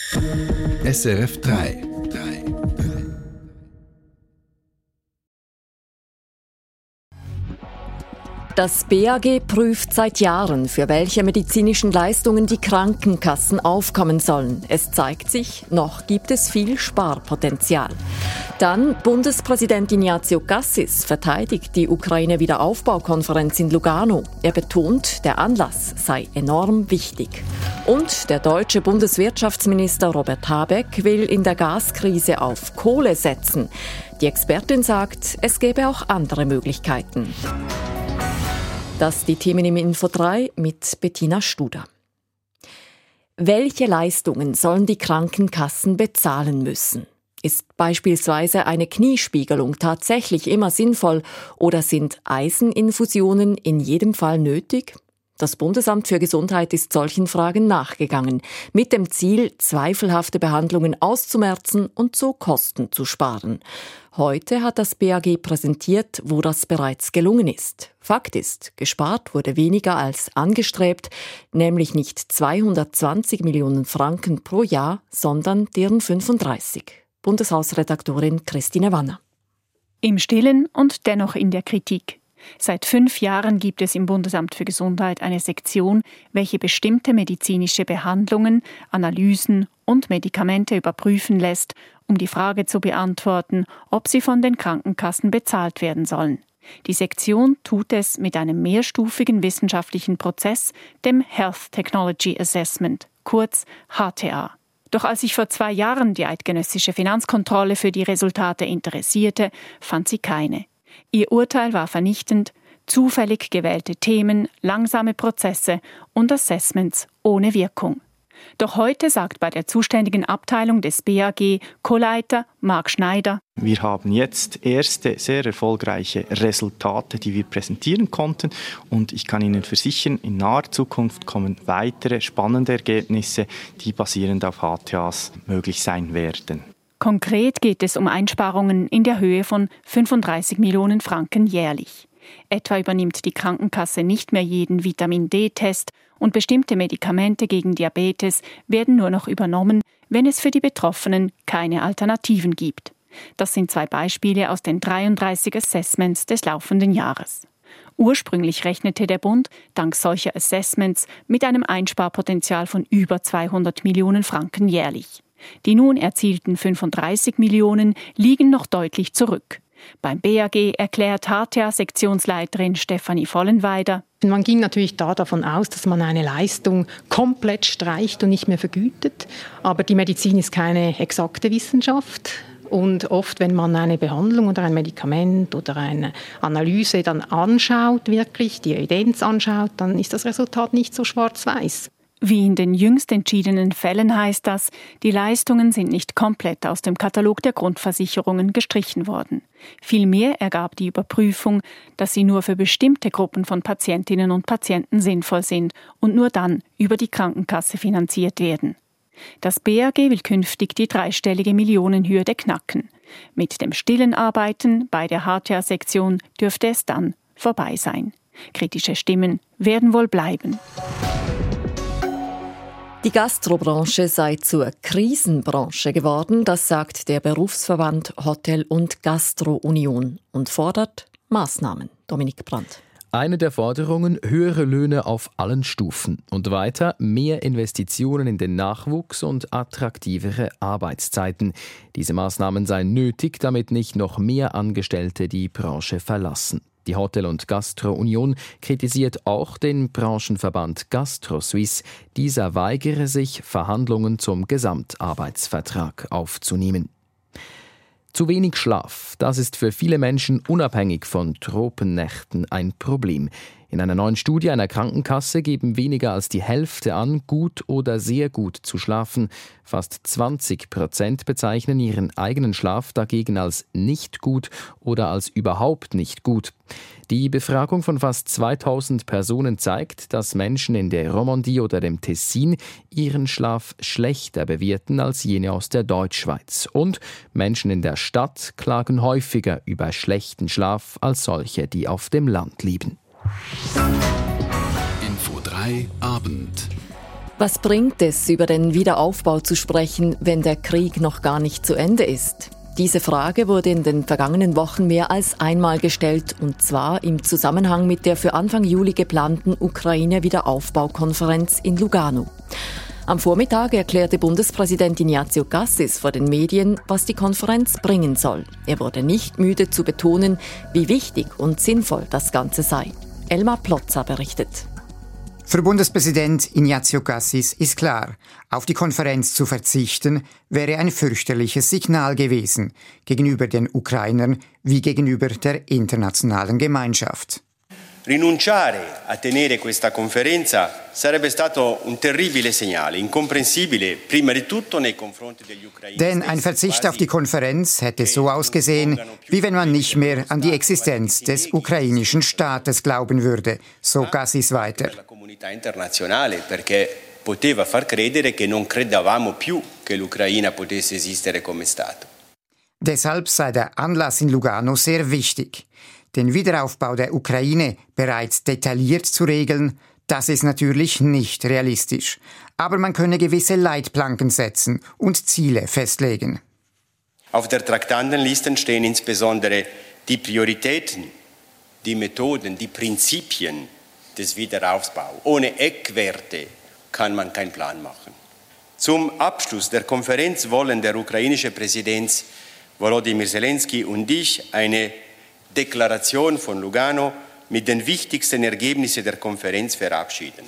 SRF 3. Das BAG prüft seit Jahren, für welche medizinischen Leistungen die Krankenkassen aufkommen sollen. Es zeigt sich, noch gibt es viel Sparpotenzial. Dann Bundespräsident Ignazio Cassis verteidigt die Ukraine-Wiederaufbaukonferenz in Lugano. Er betont, der Anlass sei enorm wichtig. Und der deutsche Bundeswirtschaftsminister Robert Habeck will in der Gaskrise auf Kohle setzen. Die Expertin sagt, es gäbe auch andere Möglichkeiten. Das die Themen im Info 3 mit Bettina Studer. Welche Leistungen sollen die Krankenkassen bezahlen müssen? Ist beispielsweise eine Kniespiegelung tatsächlich immer sinnvoll oder sind Eiseninfusionen in jedem Fall nötig? Das Bundesamt für Gesundheit ist solchen Fragen nachgegangen, mit dem Ziel, zweifelhafte Behandlungen auszumerzen und so Kosten zu sparen. Heute hat das BAG präsentiert, wo das bereits gelungen ist. Fakt ist, gespart wurde weniger als angestrebt, nämlich nicht 220 Millionen Franken pro Jahr, sondern deren 35. Bundeshausredaktorin Christine Wanner. Im Stillen und dennoch in der Kritik. Seit 5 Jahren gibt es im Bundesamt für Gesundheit eine Sektion, welche bestimmte medizinische Behandlungen, Analysen und Medikamente überprüfen lässt, um die Frage zu beantworten, ob sie von den Krankenkassen bezahlt werden sollen. Die Sektion tut es mit einem mehrstufigen wissenschaftlichen Prozess, dem Health Technology Assessment, kurz HTA. Doch als sich vor 2 Jahren die eidgenössische Finanzkontrolle für die Resultate interessierte, fand sie keine. Ihr Urteil war vernichtend: zufällig gewählte Themen, langsame Prozesse und Assessments ohne Wirkung. Doch heute sagt bei der zuständigen Abteilung des BAG Co-Leiter Marc Schneider: Wir haben jetzt erste sehr erfolgreiche Resultate, die wir präsentieren konnten, und ich kann Ihnen versichern, in naher Zukunft kommen weitere spannende Ergebnisse, die basierend auf HTAs möglich sein werden. Konkret geht es um Einsparungen in der Höhe von 35 Millionen Franken jährlich. Etwa übernimmt die Krankenkasse nicht mehr jeden Vitamin-D-Test und bestimmte Medikamente gegen Diabetes werden nur noch übernommen, wenn es für die Betroffenen keine Alternativen gibt. Das sind 2 Beispiele aus den 33 Assessments des laufenden Jahres. Ursprünglich rechnete der Bund dank solcher Assessments mit einem Einsparpotenzial von über 200 Millionen Franken jährlich. Die nun erzielten 35 Millionen liegen noch deutlich zurück. Beim BAG erklärt HTA-Sektionsleiterin Stefanie Vollenweider: Man ging natürlich davon aus, dass man eine Leistung komplett streicht und nicht mehr vergütet. Aber die Medizin ist keine exakte Wissenschaft. Und oft, wenn man eine Behandlung oder ein Medikament oder eine Analyse dann anschaut, wirklich die Evidenz anschaut, dann ist das Resultat nicht so schwarz-weiß. Wie in den jüngst entschiedenen Fällen heißt das, die Leistungen sind nicht komplett aus dem Katalog der Grundversicherungen gestrichen worden. Vielmehr ergab die Überprüfung, dass sie nur für bestimmte Gruppen von Patientinnen und Patienten sinnvoll sind und nur dann über die Krankenkasse finanziert werden. Das BAG will künftig die 3-stellige Millionenhürde knacken. Mit dem stillen Arbeiten bei der HTA-Sektion dürfte es dann vorbei sein. Kritische Stimmen werden wohl bleiben. Die Gastrobranche sei zur Krisenbranche geworden, das sagt der Berufsverband Hotel- und Gastro-Union und fordert Maßnahmen. Dominik Brandt. Eine der Forderungen: höhere Löhne auf allen Stufen und weiter mehr Investitionen in den Nachwuchs und attraktivere Arbeitszeiten. Diese Maßnahmen seien nötig, damit nicht noch mehr Angestellte die Branche verlassen. Die Hotel- und Gastro-Union kritisiert auch den Branchenverband GastroSuisse. Dieser weigere sich, Verhandlungen zum Gesamtarbeitsvertrag aufzunehmen. Zu wenig Schlaf, das ist für viele Menschen unabhängig von Tropennächten ein Problem. In einer neuen Studie einer Krankenkasse geben weniger als die Hälfte an, gut oder sehr gut zu schlafen. Fast 20% bezeichnen ihren eigenen Schlaf dagegen als nicht gut oder als überhaupt nicht gut. Die Befragung von fast 2000 Personen zeigt, dass Menschen in der Romandie oder dem Tessin ihren Schlaf schlechter bewerten als jene aus der Deutschschweiz. Und Menschen in der Stadt klagen häufiger über schlechten Schlaf als solche, die auf dem Land leben. Info 3 Abend. Was bringt es, über den Wiederaufbau zu sprechen, wenn der Krieg noch gar nicht zu Ende ist? Diese Frage wurde in den vergangenen Wochen mehr als einmal gestellt, und zwar im Zusammenhang mit der für Anfang Juli geplanten Ukraine-Wiederaufbaukonferenz in Lugano. Am Vormittag erklärte Bundespräsident Ignazio Cassis vor den Medien, was die Konferenz bringen soll. Er wurde nicht müde zu betonen, wie wichtig und sinnvoll das Ganze sei. Elmar Plotza berichtet. Für Bundespräsident Ignazio Cassis ist klar, auf die Konferenz zu verzichten, wäre ein fürchterliches Signal gewesen, gegenüber den Ukrainern wie gegenüber der internationalen Gemeinschaft. Rinunciare a tenere questa conferenza sarebbe stato un terribile segnale, incomprensibile, prima di tutto nei confronti degli ucraini. Denn ein Verzicht auf die Konferenz hätte so ausgesehen, wie wenn man nicht mehr an die Existenz des ukrainischen Staates glauben würde, so Cassis weiter. La comunità internazionale, perché poteva far credere che non credevamo più che l'Ucraina potesse esistere come Stato. Deshalb sei der Anlass in Lugano sehr wichtig. Den Wiederaufbau der Ukraine bereits detailliert zu regeln, das ist natürlich nicht realistisch. Aber man könne gewisse Leitplanken setzen und Ziele festlegen. Auf der Traktandenliste stehen insbesondere die Prioritäten, die Methoden, die Prinzipien des Wiederaufbaus. Ohne Eckwerte kann man keinen Plan machen. Zum Abschluss der Konferenz wollen der ukrainische Präsident Volodymyr Zelensky und ich eine Deklaration von Lugano mit den wichtigsten Ergebnissen der Konferenz verabschieden.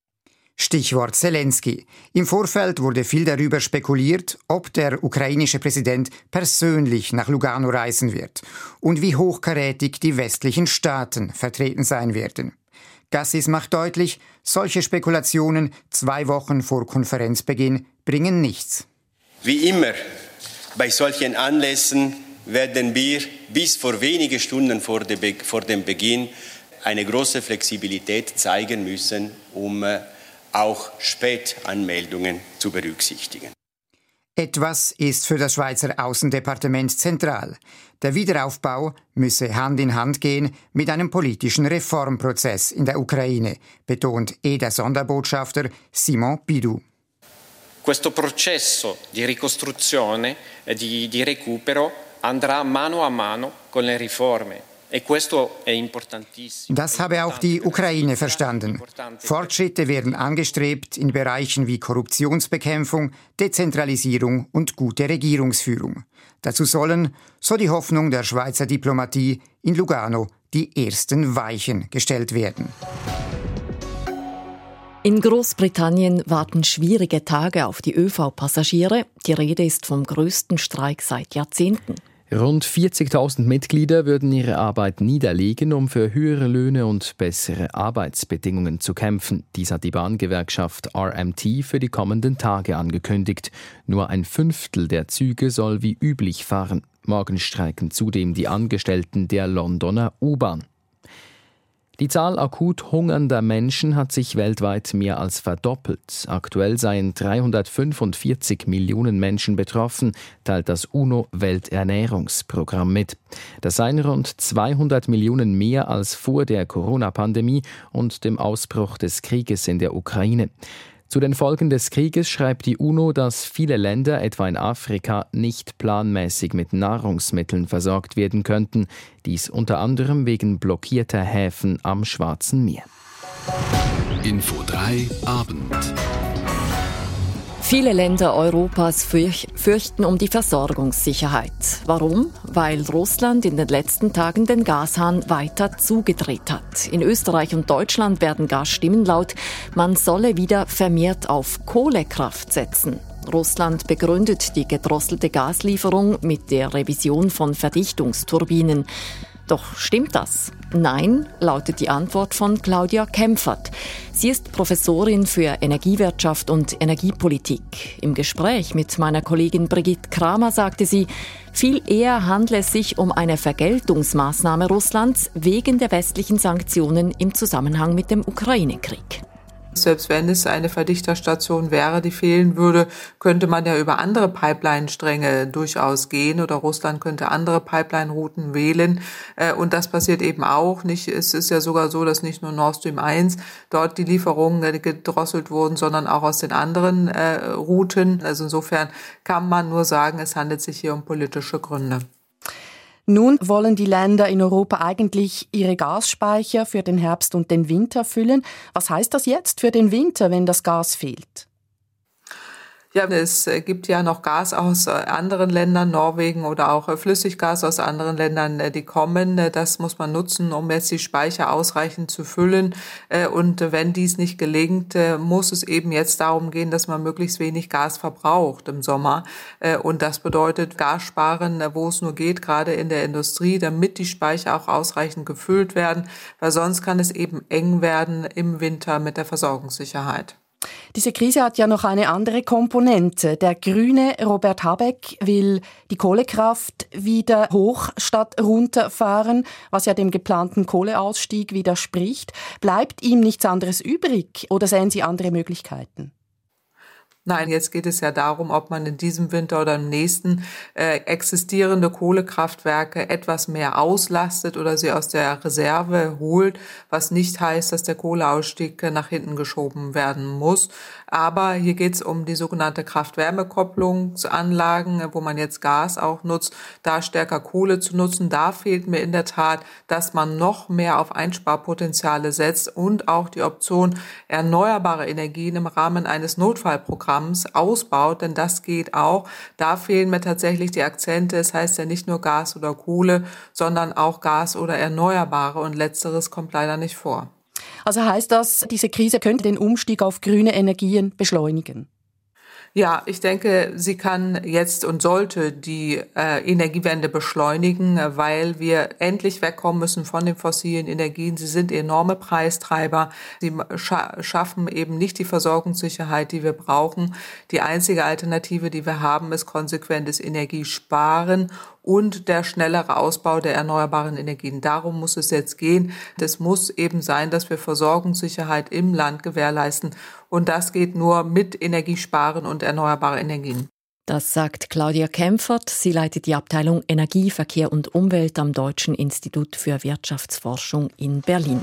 Stichwort Zelensky. Im Vorfeld wurde viel darüber spekuliert, ob der ukrainische Präsident persönlich nach Lugano reisen wird und wie hochkarätig die westlichen Staaten vertreten sein werden. Cassis macht deutlich, solche Spekulationen 2 Wochen vor Konferenzbeginn bringen nichts. Wie immer bei solchen Anlässen werden wir bis vor wenige Stunden vor dem Beginn eine große Flexibilität zeigen müssen, um auch Spätanmeldungen zu berücksichtigen. Etwas ist für das Schweizer Aussendepartement zentral. Der Wiederaufbau müsse Hand in Hand gehen mit einem politischen Reformprozess in der Ukraine, betont der Sonderbotschafter Simon Bidou. Questo processo di ricostruzione e di recupero andrà mano a mano con le riforme. Das habe auch die Ukraine verstanden. Fortschritte werden angestrebt in Bereichen wie Korruptionsbekämpfung, Dezentralisierung und gute Regierungsführung. Dazu sollen, so die Hoffnung der Schweizer Diplomatie, in Lugano die ersten Weichen gestellt werden. In Großbritannien warten schwierige Tage auf die ÖV-Passagiere. Die Rede ist vom größten Streik seit Jahrzehnten. Rund 40.000 Mitglieder würden ihre Arbeit niederlegen, um für höhere Löhne und bessere Arbeitsbedingungen zu kämpfen. Dies hat die Bahngewerkschaft RMT für die kommenden Tage angekündigt. Nur 1/5 der Züge soll wie üblich fahren. Morgen streiken zudem die Angestellten der Londoner U-Bahn. Die Zahl akut hungernder Menschen hat sich weltweit mehr als verdoppelt. Aktuell seien 345 Millionen Menschen betroffen, teilt das UNO-Welternährungsprogramm mit. Das seien rund 200 Millionen mehr als vor der Corona-Pandemie und dem Ausbruch des Krieges in der Ukraine. Zu den Folgen des Krieges schreibt die UNO, dass viele Länder, etwa in Afrika, nicht planmäßig mit Nahrungsmitteln versorgt werden könnten. Dies unter anderem wegen blockierter Häfen am Schwarzen Meer. Info 3 Abend. Viele Länder Europas fürchten um die Versorgungssicherheit. Warum? Weil Russland in den letzten Tagen den Gashahn weiter zugedreht hat. In Österreich und Deutschland werden gar Stimmen laut, man solle wieder vermehrt auf Kohlekraft setzen. Russland begründet die gedrosselte Gaslieferung mit der Revision von Verdichtungsturbinen. Doch stimmt das? Nein, lautet die Antwort von Claudia Kempfert. Sie ist Professorin für Energiewirtschaft und Energiepolitik. Im Gespräch mit meiner Kollegin Brigitte Kramer sagte sie, viel eher handle es sich um eine Vergeltungsmaßnahme Russlands wegen der westlichen Sanktionen im Zusammenhang mit dem Ukraine-Krieg. Selbst wenn es eine Verdichterstation wäre, die fehlen würde, könnte man ja über andere Pipeline-Stränge durchaus gehen oder Russland könnte andere Pipeline-Routen wählen. Und das passiert eben auch nicht. Es ist ja sogar so, dass nicht nur Nord Stream 1 dort die Lieferungen gedrosselt wurden, sondern auch aus den anderen Routen. Also insofern kann man nur sagen, es handelt sich hier um politische Gründe. Nun wollen die Länder in Europa eigentlich ihre Gasspeicher für den Herbst und den Winter füllen. Was heißt das jetzt für den Winter, wenn das Gas fehlt? Ja, es gibt ja noch Gas aus anderen Ländern, Norwegen oder auch Flüssiggas aus anderen Ländern, die kommen. Das muss man nutzen, um jetzt die Speicher ausreichend zu füllen. Und wenn dies nicht gelingt, muss es eben jetzt darum gehen, dass man möglichst wenig Gas verbraucht im Sommer. Und das bedeutet Gas sparen, wo es nur geht, gerade in der Industrie, damit die Speicher auch ausreichend gefüllt werden. Weil sonst kann es eben eng werden im Winter mit der Versorgungssicherheit. Diese Krise hat ja noch eine andere Komponente. Der Grüne Robert Habeck will die Kohlekraft wieder hoch statt runterfahren, was ja dem geplanten Kohleausstieg widerspricht. Bleibt ihm nichts anderes übrig oder sehen Sie andere Möglichkeiten? Nein, jetzt geht es ja darum, ob man in diesem Winter oder im nächsten existierende Kohlekraftwerke etwas mehr auslastet oder sie aus der Reserve holt, was nicht heißt, dass der Kohleausstieg nach hinten geschoben werden muss. Aber hier geht es um die sogenannte Kraft-Wärme-Kopplungsanlagen, wo man jetzt Gas auch nutzt, da stärker Kohle zu nutzen. Da fehlt mir in der Tat, dass man noch mehr auf Einsparpotenziale setzt und auch die Option erneuerbare Energien im Rahmen eines Notfallprogramms ausbaut, denn das geht auch. Da fehlen mir tatsächlich die Akzente. Es heißt ja nicht nur Gas oder Kohle, sondern auch Gas oder Erneuerbare und Letzteres kommt leider nicht vor. Also heißt das, diese Krise könnte den Umstieg auf grüne Energien beschleunigen? Ja, ich denke, sie kann jetzt und sollte die Energiewende beschleunigen, weil wir endlich wegkommen müssen von den fossilen Energien. Sie sind enorme Preistreiber. Sie schaffen eben nicht die Versorgungssicherheit, die wir brauchen. Die einzige Alternative, die wir haben, ist konsequentes Energiesparen und der schnellere Ausbau der erneuerbaren Energien. Darum muss es jetzt gehen. Es muss eben sein, dass wir Versorgungssicherheit im Land gewährleisten. Und das geht nur mit Energiesparen und erneuerbaren Energien. Das sagt Claudia Kempfert. Sie leitet die Abteilung Energie, Verkehr und Umwelt am Deutschen Institut für Wirtschaftsforschung in Berlin.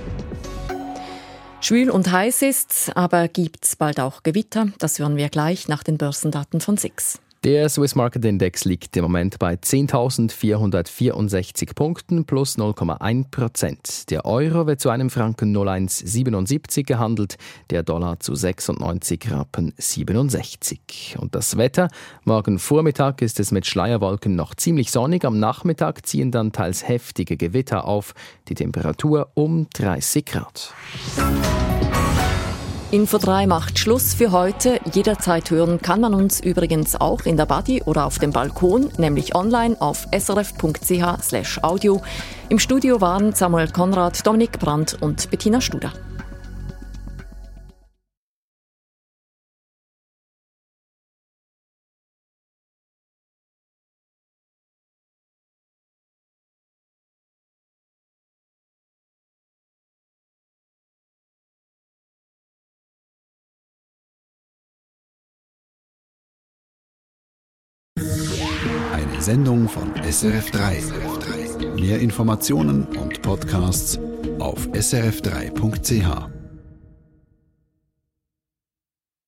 Schwül und heiß ist's, aber gibt's bald auch Gewitter. Das hören wir gleich nach den Börsendaten von SIX. Der Swiss Market Index liegt im Moment bei 10.464 Punkten plus 0,1%. Der Euro wird zu einem Franken 0,177 gehandelt, der Dollar zu 96 Rappen 67. Und das Wetter? Morgen Vormittag ist es mit Schleierwolken noch ziemlich sonnig. Am Nachmittag ziehen dann teils heftige Gewitter auf. Die Temperatur um 30 Grad. Info 3 macht Schluss für heute. Jederzeit hören kann man uns übrigens auch in der Body oder auf dem Balkon, nämlich online auf srf.ch/audio. Im Studio waren Samuel Konrad, Dominik Brandt und Bettina Studer. Eine Sendung von SRF3. Mehr Informationen und Podcasts auf srf3.ch.